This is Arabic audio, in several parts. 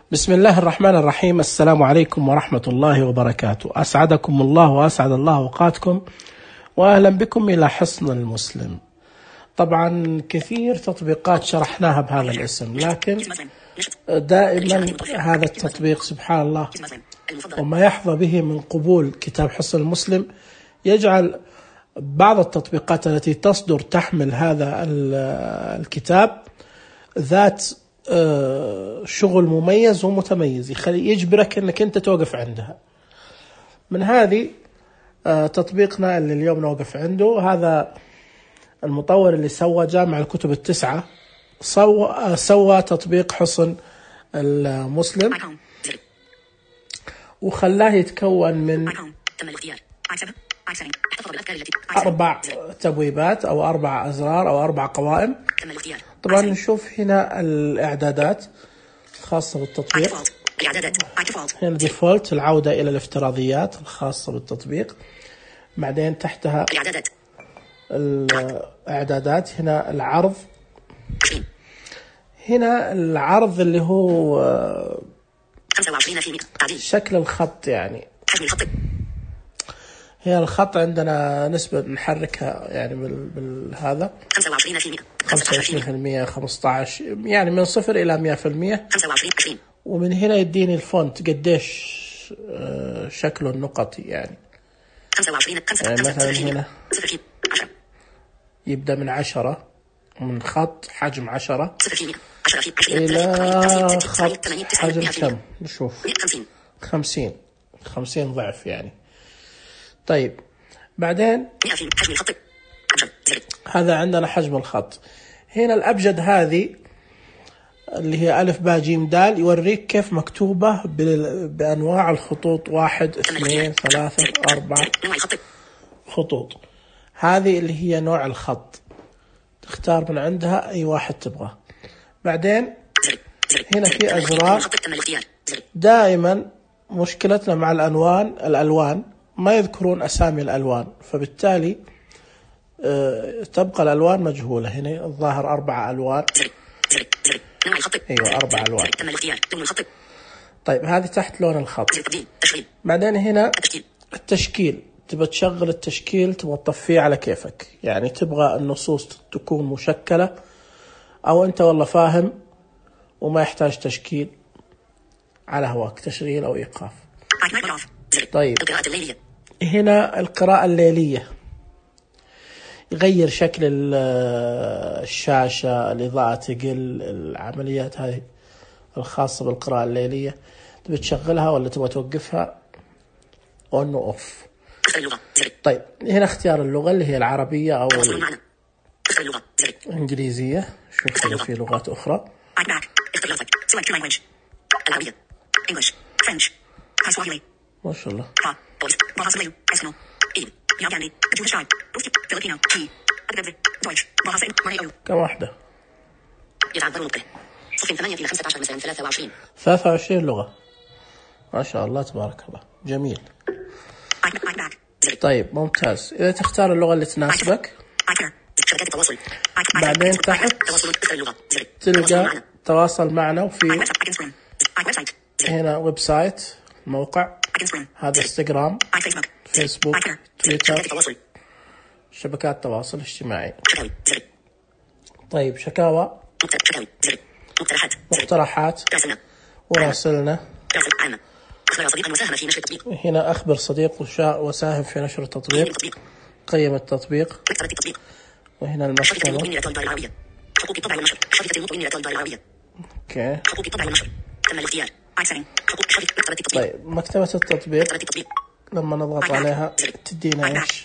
بسم الله الرحمن الرحيم. السلام عليكم ورحمة الله وبركاته. أسعدكم الله وأسعد الله أوقاتكم، وأهلا بكم إلى حصن المسلم. طبعا كثير تطبيقات شرحناها بهذا الاسم، لكن دائما هذا التطبيق سبحان الله وما يحظى به من قبول كتاب حصن المسلم يجعل بعض التطبيقات التي تصدر تحمل هذا الكتاب ذات شغل مميز ومتميز، يجبرك انك انت توقف عندها. من هذه تطبيقنا اللي اليوم نوقف عنده، هذا المطور اللي سوى جامع الكتب التسعة، سوى تطبيق حصن المسلم وخلاه يتكون من 4 تبويبات أو 4 أزرار أو 4 قوائم. طبعا نشوف هنا الإعدادات الخاصة بالتطبيق، هنا ديفولت العودة إلى الافتراضيات الخاصة بالتطبيق، بعدين تحتها الإعدادات، هنا العرض، هنا العرض اللي هو 25% شكل الخط، يعني هي الخط عندنا نسبة نحركها يعني بالهذا 25% 15، يعني من 0 إلى 100%. ومن هنا يديني الفونت قديش شكله النقطي، يعني مثلا هنا يبدأ من 10، من خط حجم 10 إلى خط حجم كم نشوف 50 ضعف يعني. طيب بعدين هذا عندنا حجم الخط. هنا الأبجد هذه اللي هي ألف باء جيم دال يوريك كيف مكتوبة بأنواع الخطوط، 1 2 3 4 خطوط. هذه اللي هي نوع الخط، تختار من عندها أي واحد تبغاه. بعدين هنا في أزرار. دائما مشكلتنا مع الألوان ما يذكرون أسامي الألوان، فبالتالي تبقى الألوان مجهولة. هنا الظاهر 4 ألوان، أيوة 4 ألوان. طيب هذه تحت لون الخط. بعدين هنا التشكيل، تبغى تشغل التشكيل، تبغى تطفيه على كيفك، يعني تبغى النصوص تكون مشكلة أو أنت والله فاهم وما يحتاج تشكيل، على هواك تشغيل أو إيقاف. طيب هنا القراءة الليلية، يغير شكل الشاشة، الإضاءة تقل، العمليات هذه الخاصة بالقراءة الليلية. تبي تشغلها ولا تبغى توقفها on off. طيب هنا اختيار اللغة اللي هي العربية أو الإنجليزية. شوف إذا في لغات أخرى. ما شاء الله. كم واحدة؟ 23 لغة، ما شاء الله تبارك الله، جميل. طيب ممتاز. إذا تختار اللغة اللي تناسبك، بعدين تحت تلقى تواصل معنا، وفي هنا ويب سايت موقع، هذا انستغرام، فيسبوك، تويتر، شبكات تواصل اجتماعي. طيب شكاوى، مقترحات، وراسلنا. هنا أخبر صديق وساهم في نشر التطبيق، قيم التطبيق، وهنا المكتبة. اوكي. طيب مكتبة التطبيق لما نضغط عليها تدينا ايش؟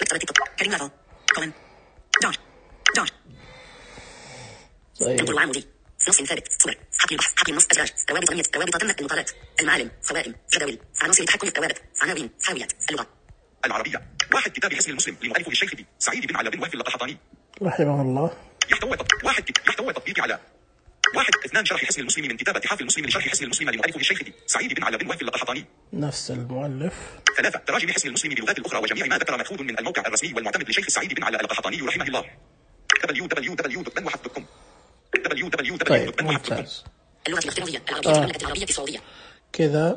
طيب نص ثابت، صور، حقل البحث، حقل النص، أزواج، روابط ضمنية، روابط تمت، المطالات، المعالم، صوائم، جداول، عناصر التحكم في الثوابت، عناوين، حاويات، اللغة العربية. 1 كتاب حصن المسلم للمؤلف الشيخ سعيد بن على بن وهب اللقحطاني رحمه الله. يحتوي تطبيق على 2 شرح حصن المسلم من كتاب اتحاف المسلم لشرح حصن المسلم للمؤلف الشيخ سعيد بن على بن وهب اللقحطاني، نفس المؤلف. 3 تراجم حصن المسلم بلغات الأخرى، وجميع ما ذكر مأخوذ من الموقع الرسمي والمعتمد لشيخ سعيد بن على اللقحطاني رحمه الله، www.benwahab.com. طيب ممتاز. اللغة الافتراضية العربية المملكة العربية السعودية. كذا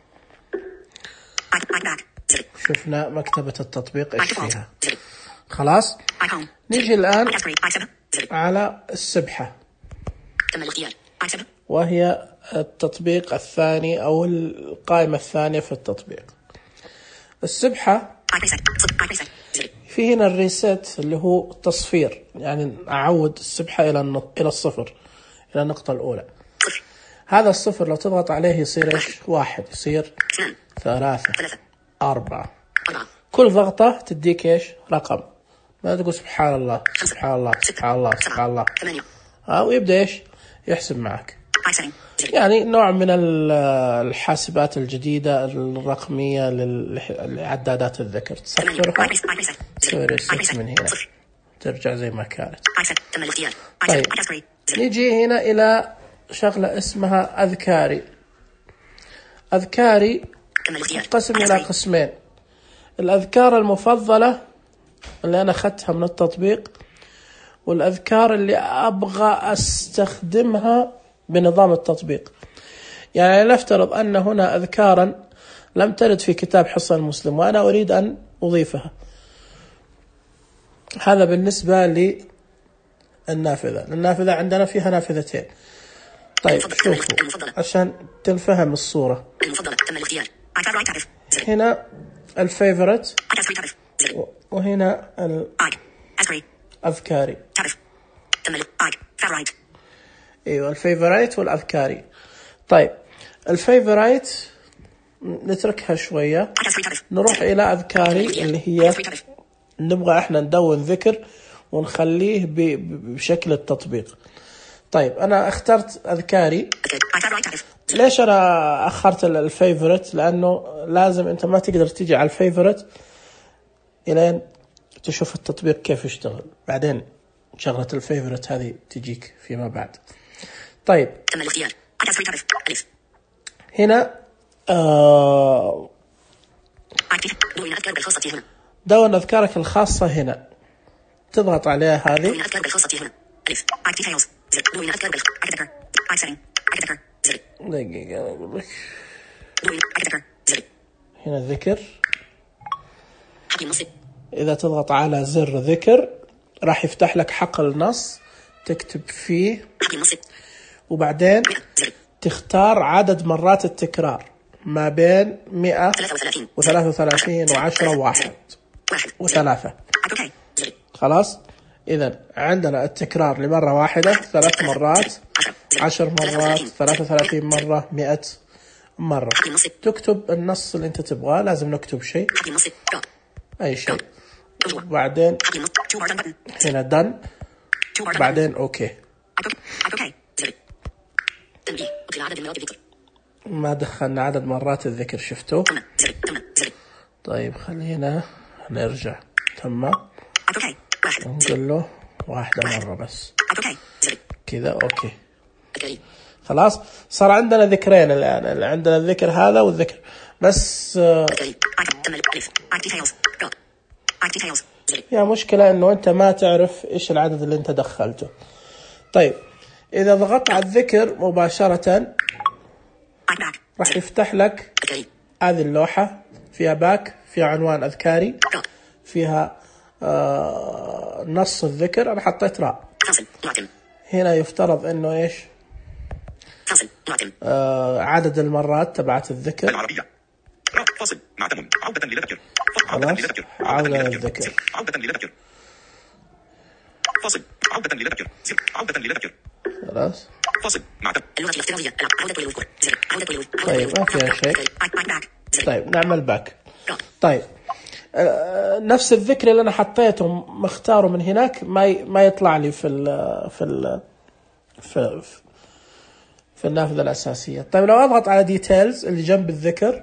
شفنا مكتبة التطبيق ايش فيها. خلاص نيجي الآن على السبحة، وهي التطبيق الثاني أو القائمة الثانية في التطبيق. السبحة في هنا الريست اللي هو التصفير، يعني أعود السبحة إلى الصفر، إلى النقطة الأولى. هذا الصفر لو تضغط عليه يصير إيش؟ 1، يصير 3، 4. كل ضغطة تديك إيش؟ رقم. ما تقول سبحان الله سبحان الله سبحان الله سبحان الله، ويبدأ إيش؟ يحسب معك. يعني نوع من الحاسبات الجديدة الرقمية لعدادات الذكر. تصفرها تسوي ريست من هنا، ترجع زي ما كانت. طيب نيجي هنا إلى شغلة اسمها أذكاري. أذكاري تنقسم إلى قسمين: الأذكار المفضلة اللي أنا أخذتها من التطبيق، والأذكار اللي أبغى أستخدمها بنظام التطبيق. يعني نفترض أن هنا أذكارا لم ترد في كتاب حصن المسلم وأنا أريد أن أضيفها. هذا بالنسبة للنافذة. النافذة عندنا فيها نافذتين. طيب شوفوا عشان تنفهم الصورة. هنا الفيفورت وهنا الأذكاري. ايوه الفيفوريت والأذكاري. طيب الفيفوريت نتركها شوية، نروح إلى أذكاري اللي هي نبغى احنا ندون ذكر ونخليه بشكل التطبيق. طيب أنا اخترت أذكاري. ليش أنا أخرت الفيفوريت؟ لأنه لازم أنت ما تقدر تيجي على الفيفوريت إلين تشوف التطبيق كيف يشتغل، بعدين شغلة الفيفوريت هذه تجيك فيما بعد. طيب هنا دون أذكارك الخاصة هنا، تضغط عليها هذه. دقيقة أقول لك. هنا الذكر، إذا تضغط على زر ذكر راح يفتح لك حقل النص تكتب فيه، وبعدين تختار عدد مرات التكرار ما بين 133 و10 و1 و3. خلاص إذن عندنا التكرار لمرة واحدة 3 مرات، 10 مرات، 33 مرة، 100 مرة. تكتب النص اللي انت تبغاه، لازم نكتب شيء أي شيء، بعدين هنا دن، بعدين أوكي. ما دخلنا عدد مرات الذكر، شفتوا؟ طيب خلينا نرجع. تم، نقول له 1 مرة بس كذا. أوكي خلاص صار عندنا ذكرين الآن. عندنا الذكر هذا والذكر بس. يا مشكلة إنه أنت ما تعرف إيش العدد اللي أنت دخلته. طيب إذا ضغطت على الذكر مباشرة راح يفتح لك هذه اللوحة، فيها باك، فيها عنوان أذكاري، فيها نص الذكر. أنا حطيت راء. هنا يفترض إنه إيش عدد المرات تبعت الذكر. العربية فاصل معتم عودة للذكر. عودة للذكر. عودة للذكر. فاصل عودة للذكر. عودة للذكر. خلاص فاصل معتم اللغة الافتراضية عودة للذكر. طيب ما فيها شيء. طيب نعمل باك. طيب نفس الذكر اللي أنا حطيته مختاره من هناك ما يطلع لي في النافذة الأساسية. طيب لو أضغط على ديتيلز اللي جنب الذكر،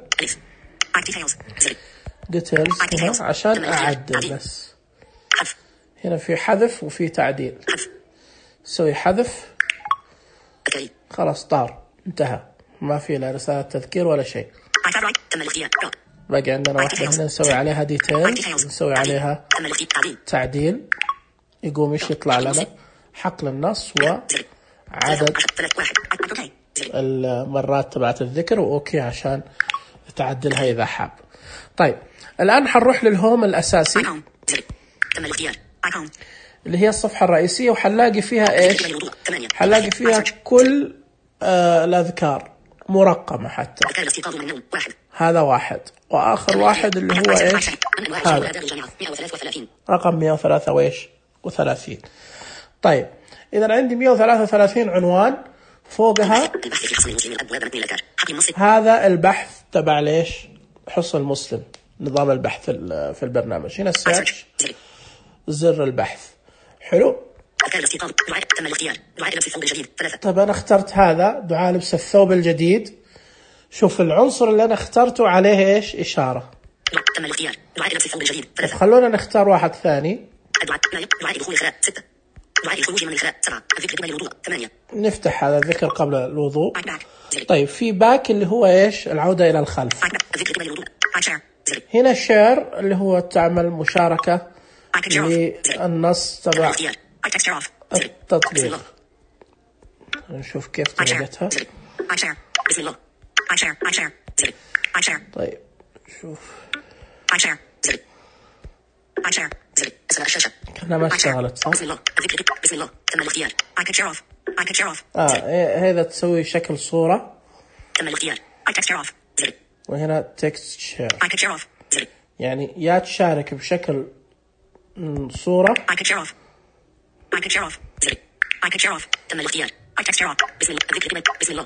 ديتيلز هنا عشان أعدل بس. هنا في حذف وفي تعديل. سوي حذف، خلاص طار، انتهى، ما في لا رسالة تذكير ولا شيء. باقي عندنا واحدة هنا نسوي عليها ديتيلز، نسوي عليها تعديل، يقوم ايش يطلع لنا؟ حقل النص وعدد المرات تبعت الذكر، وأوكي عشان تعدلها إذا حاب. طيب الآن حنروح للهوم الأساسي تم الاختيار. ايكون. اللي هي الصفحة الرئيسية، وحنلاقي فيها إيش؟ حنلاقي فيها كل الأذكار مرقمة حتى. أذكار الاستيقاظ من النوم 1. هذا 1، وآخر واحد اللي هو إيش؟ هذا رقم 133. طيب إذا عندي 133 عنوان، فوقها البحث في حصن المسلم الأبواب متن الأذكار. حقي النص. هذا البحث تبع ليش؟ حصن المسلم، نظام البحث في البرنامج. هنا السيرش، زر البحث. حلو. أذكار الاستيقاظ. دعاء تم الاختيار. دعاء لبس الثوب الجديد 3. طيب أنا اخترت هذا دعاء لبس الثوب الجديد. شوف العنصر اللي أنا اخترته عليه إيش؟ إشارة. تم الاختيار. دعاء لبس الثوب الجديد 3. خلونا نختار واحد ثاني. دعاء دخول الخلاء 6. دعاء الخروج من الخلاء 7. الذكر قبل الوضوء 8. نفتح هذا الذكر قبل الوضوء. طيب في باك اللي هو إيش؟ العودة إلى الخلف. الذكر قبل الوضوء. هنا شير اللي هو تعمل مشاركة للنص تبع التطبيق. نشوف كيف طريقتها. بسم الله. طيب شوف اسماء الشاشة. كنا ما اشتغلت صح؟ بسم الله. الذكر. بسم الله. تم الاختيار. هذا تسوي شكل صورة. تم الاختيار. وهنا تكست شير، يعني يا تشارك بشكل صورة. تم الاختيار. بسم الله. الذكر. بسم الله.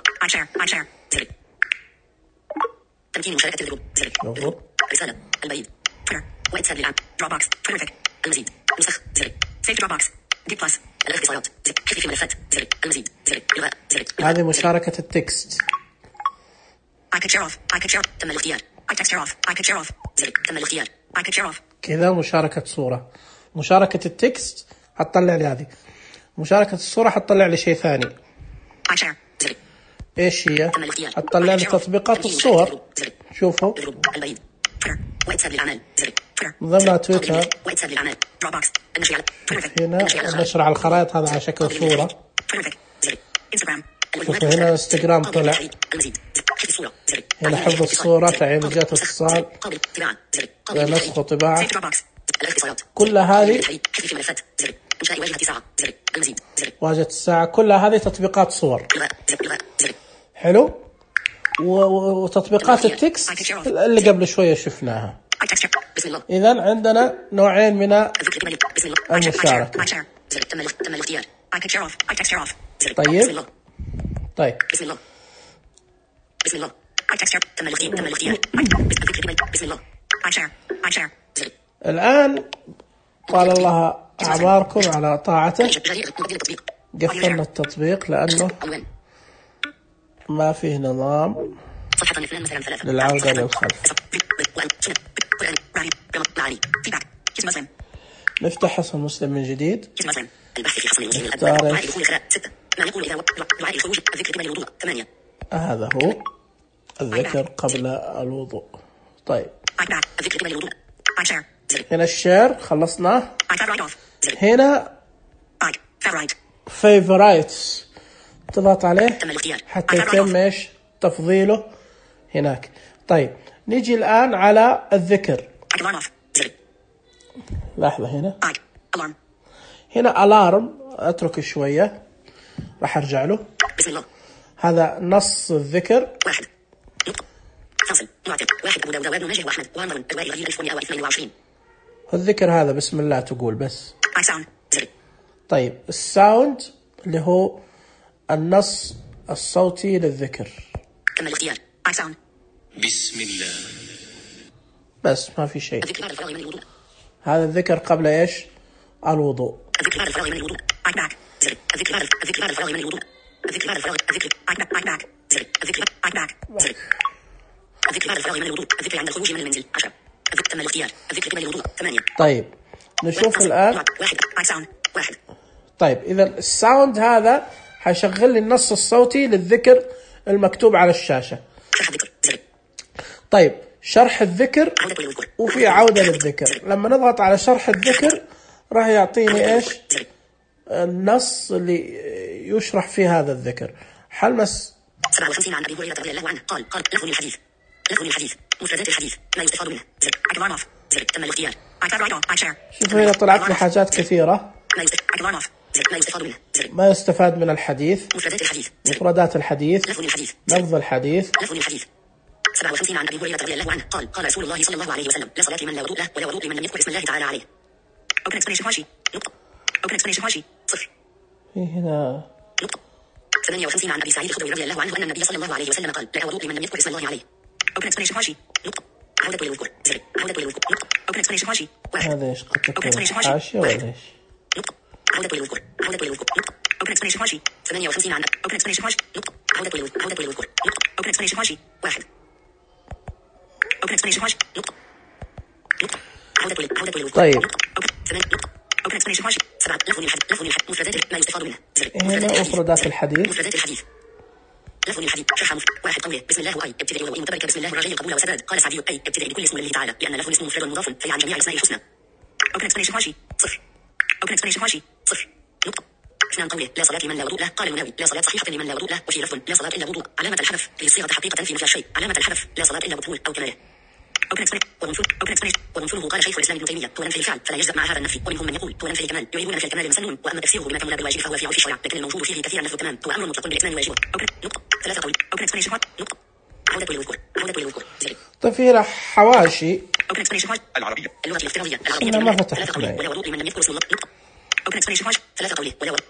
تمكين مشاركة الجروب. رسالة. البريد. تويتر. واتساب للعب. دروب بوكس. تويتر. المزيد. نسخ. سيف دروب بوكس. دي بلس. الاختصارات. حذف في ملفات. المزيد. الغاء. هذه مشاركة التكست. تم الاختيار. تم الاختيار. كذا مشاركة صورة. مشاركة التكست حتطلع لي هذه. مشاركة الصورة حتطلع لي شيء ثاني. ايش هي؟ حتطلع لي تطبيقات الصور. شوفوا واتساب للأعمال. ضمن تويتر. واتساب للأعمال. دروب بوكس. هنا النشر على الخرائط هذا على شكل صورة. شوفوا هنا انستغرام طلع. هنا حفظ الصورة، تعيين جهة اتصال، نسخ وطباعة. كل هذه واجهة الساعة، كلها هذه تطبيقات صور. حلو. وتطبيقات التكست اللي قبل شوية شفناها. إذن عندنا نوعين من المشاركة. طيب الآن طال الله أعماركم على طاعته. قفلنا التطبيق لأنه ما فيه نظام للعودة للخلف. نفتح حصن مسلم من جديد. هذا هو الذكر قبل الوضوء. طيب هنا الشير خلصناه. هنا favorites تضغط عليه حتى يتم ايش؟ تفضيله هناك. طيب نيجي الآن على الذكر. لحظة هنا الارم، اترك شوية راح ارجع له. هذا نص الذكر. الذكر هذا بسم الله تقول بس. طيب الساوند اللي هو النص الصوتي للذكر. بسم الله. بس ما في شيء. هذا الذكر قبل ايش؟ الوضوء. طيب نشوف الآن. طيب إذا الساوند هذا حيشغل لي النص الصوتي للذكر المكتوب على الشاشة. طيب شرح الذكر وفي عودة للذكر. لما نضغط على شرح الذكر راح يعطيني ايش؟ النص اللي يشرح فيه هذا الذكر. حلمس 57 عن أبي هريرة رضي الله عنه قال لفظ الحديث مفردات الحديث ما يستفاد منه زر I can run off زر تم الاختيار I can write off I share. شوفوا هنا طلعت لي حاجات كثيرة. I can run off زر ما يستفاد منه زر ما يستفاد من الحديث. مفردات الحديث لفظ الحديث. 57 عن أبي هريرة رضي الله عنه قال رسول الله صلى الله عليه وسلم لا صلاة لمن لا وضوء له ولا وضوء لمن لم يذكر اسم الله تعالى عليه. Open explanation هاشي نقطة. Open explanation هاشي صفر. هنا نقطة. 58 عن أبي سعيد الخدري رضي الله عنه أن النبي صلى الله عليه وسلم قال لا وضوء لمن لم يذكر اسم الله عليه. Open explanation هاشي نقطة. عودة للذكر زر عودة للذكر نقطة. Open explanation هاشي واحد. هذا ايش قد تكون حاشية ولا ايش؟ نقطة. عودة للذكر نقطة. Open explanation هاشي 58 عن Open explanation هاشي نقطة. عودة للذكر نقطة. Open explanation هاشي واحد. Open explanation هاشي نقطة. عودة للذكر طيب نقطة. Open explanation هاشي 7 لفظ الحديث مفردات ما يستفاد منه زر هنا مفردات الحديث. لفظ الحديث شرح واحد قوله بسم الله أي ابتدائي ومتبرك بسم الله الرجاء قبول وسداد قال سعدي أي ابتدائي بكل اسم لله تعالى لأن له اسم مفرد مضاف في عن جميع اسماء الحسنى. Open explanation هاشي صفر. Open explanation هاشي صفر نقطة. اثنان قوله لا صلاة لمن لا وضوء له قال المناوي لا صلاة صحيحة لمن لا وضوء له وفي لفظ لا صلاة إلا وضوء علامة الحذف للصيغة حقيقة في نفي الشيء علامة الحذف لا صلاة إلا بطهور أو كماله. Open explanation ومنفوذه قال شيخ الإسلام ابن تيمية هو نفي الفعل فلا يجزأ مع هذا النفي ومنهم من يقول هو نفي الكمال يريدون نفي الكمال مسنون وأما تفسيره بما كمل بالواجب فهو في عرف الشرع لكن الموجود فيه كثيرا نفي التمام هو أمر مطلق بالإتمام واجبه. نقطة ثلاثة قول Open explanation نقطة. عودة للذكر زر. طيب في هنا حواشي. Open explanation العربية اللغة الافتراضية أنا ما فتحت ثلاثة قولي ولا وضوء لمن لم يذكر اسم الله نقطة. Open explanation ثلاثة قولي ولا وضوء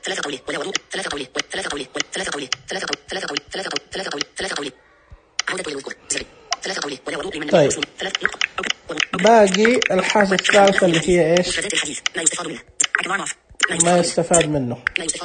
عودة للذكر زر. ثلاثة قولي ولا وضوء لمن لم يذكر اسم الله ثلاثة نقطة. باقي الحاجة الثالثة اللي هي ايش؟ مفردات الحديث ما يستفاد منه ما يستفاد منه.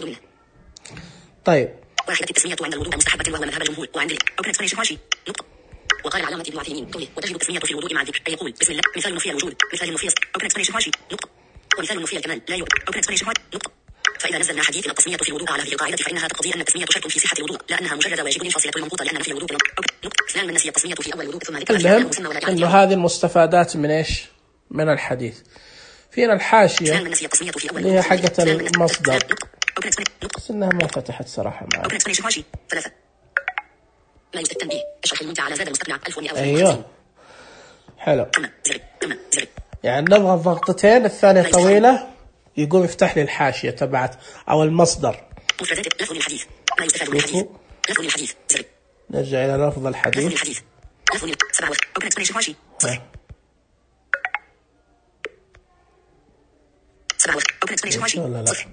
طيب واحدة التسمية عند الوضوء مستحبة وهو مذهب الجمهور وعند Open explanation هاشي نقطة. وقال العلامة ابن عثيمين وتجب التسمية في الوضوء مع الذكر أي يقول بسم الله مثال نفي الوجود مثال نفي Open explanation هاشي نقطة. ومثال نفي الكمال لا يوجد Open explanation هاشي نقطة. فإذا نزلنا حديث التسمية في الوضوء على هذه القاعدة فإنها تقتضي أن التسمية شرط في صحة الوضوء لا أنها مجرد واجب فاصلة المنقوطة لأن نفي الوضوء نقطة. اثنان من نسي التسمية في أول الوضوء ثم ذكر المهم إنه هذه المستفادات من ايش؟ من الحديث. فينا الحاشية اللي هي حقة المصدر بس إنها ما فتحت صراحة معي. Open explanation هاشي ثلاثة. لا يوجد تنبيه الشرح الممتع على زاد المستقنع 1100. أيوه حلو. يعني نضغط ضغطتين الثانية طويلة يقوم يفتح لي الحاشية تبعت أو المصدر. مفردات لفظ الحديث ما يستفاد من الحديث. لفظ الحديث زر. نرجع إلى لفظ الحديث. لفظ 7 Open explanation هاشي 7 Open explanation هاشي صفر.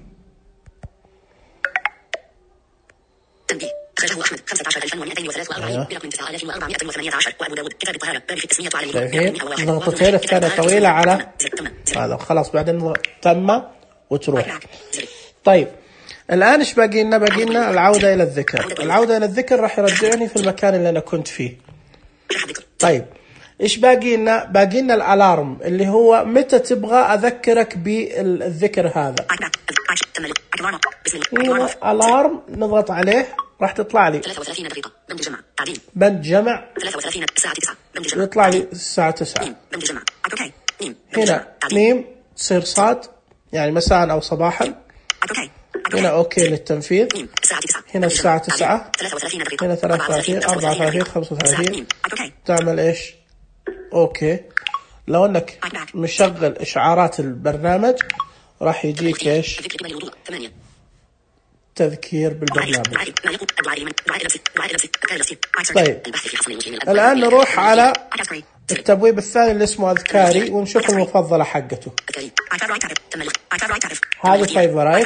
تنبيه أخرجه أحمد 15243 برقم 9418 وأبو داود كتاب الطهارة باب في التسمية على الوضوء. ضغطتين الثانية طويلة على هذا خلاص بعدين تم وتروح. طيب الآن إيش باقي لنا؟ باقي لنا العودة إلى الذكر. العودة إلى الذكر راح يرجعني في المكان اللي أنا كنت فيه. طيب إيش باقي لنا؟ باقي لنا الألارم اللي هو متى تبغى أذكرك بالذكر هذا. ألارم نضغط عليه راح تطلع لي 33 دقيقة بند جمع تعديل بند جمع 33 الساعة 9 بند جمع يطلع لي الساعة 9 بند جمع اوكي هنا ميم تصير صاد يعني مساء أو صباحا. هنا أوكي للتنفيذ. هنا الساعة 9 هنا 33 34 35 تعمل إيش أوكي. لو أنك مشغل إشعارات البرنامج راح يجيك إيش تذكير بالبرنامج. طيب الآن نروح على التبويب الثاني اللي اسمه أذكاري ونشوف المفضلة حقته. هذا فيفرايت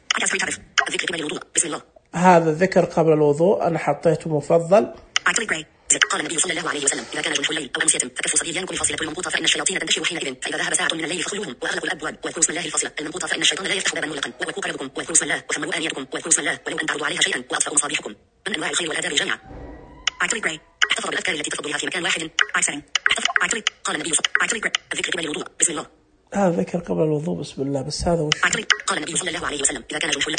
هذا الذكر قبل الوضوء أنا حطيته مفضل. قال النبي صلى الله عليه وسلم إذا كان جنح الليل أو أمسية فكفوا صبيانكم الفاصلة المنقوطة فإن الشياطين تنتشر حينئذ فإذا ذهب ساعة من الليل فخلوهم وأغلقوا الأبواب واذكروا اسم الله الفاصلة المنقوطة فإن الشيطان لا يفتح بابا مغلقا ووقوا قلبكم واذكروا اسم الله وثمروا آنيتكم واذكروا اسم الله ولو أن تعرضوا عليها شيئا وأطفأوا مصابيحكم من أنواع الخير والآداب الجامعة. احتفظ بالأذكار التي تفضل بها في مكان واحد. قال النبي الذكر قبل الوضوء بسم الله. ذكر قبل الوضوء بسم الله بس هذا وش؟ قال النبي صلى الله عليه وسلم إذا كان جنح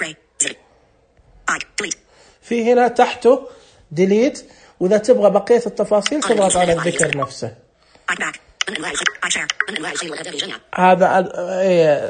الليل في هنا تحته ديليت وإذا تبغى بقية التفاصيل تضغط على الذكر نفسه. هذا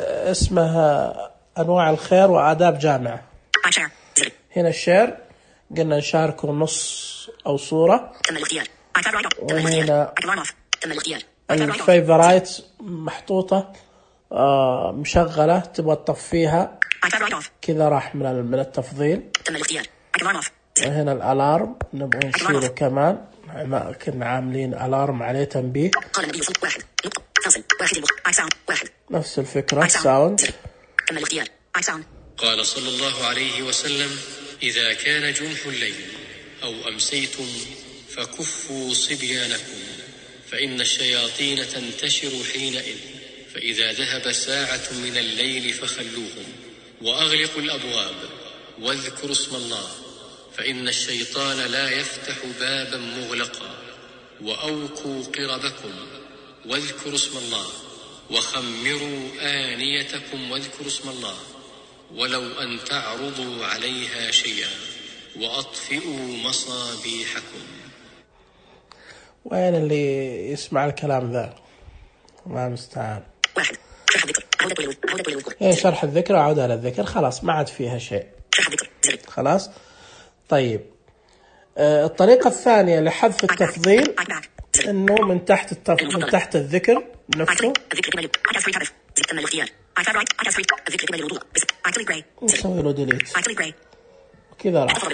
اسمها أنواع الخير وآداب جامعة. هنا الشير قلنا نشاركه نص أو صورة. تم الاختيار. وهنا تم الاختيار. الفيفرايت محطوطة مشغلة، تبغى تطفيها كذا راح من التفضيل. تم الاختيار. وهنا الألارم نبغى نشيله كمان، كنا عاملين ألارم عليه تنبيه. قال النبي صلى الله عليه وسلم نفس الفكرة ساوند. تم الاختيار. قال صلى الله عليه وسلم: إذا كان جنح الليل أو أمسيتم فكفوا صبيانكم، فإن الشياطين تنتشر حينئذ، فإذا ذهب ساعة من الليل فخلوهم، وأغلقوا الأبواب واذكروا اسم الله، فإن الشيطان لا يفتح بابا مغلقا، وأوكوا قربكم واذكروا اسم الله، وخمروا آنيتكم واذكروا اسم الله، ولو أن تعرضوا عليها شيئا، وأطفئوا مصابيحكم. وين اللي يسمع الكلام ذا؟ الله المستعان. شرح الذكر. عودة للذكر. ايه شرح الذكر وعودة للذكر، خلاص ما عاد فيها شيء. شرح الذكر. خلاص. طيب الطريقة الثانية لحذف التفضيل انه من تحت الذكر نفسه تم الاختيار. نسوي له ديليت كذا راح.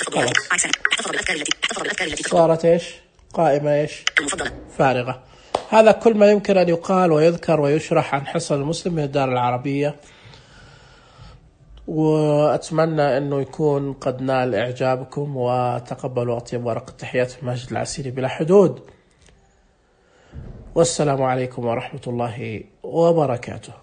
صارت ايش؟ قائمة ايش؟ فارغة. هذا كل ما يمكن أن يقال ويذكر ويشرح عن حصن المسلم من الدار العربية، وأتمنى أنه يكون قد نال إعجابكم، وتقبلوا أطيب ورق التحيات في ماجد العسيري بلا حدود. والسلام عليكم ورحمة الله وبركاته.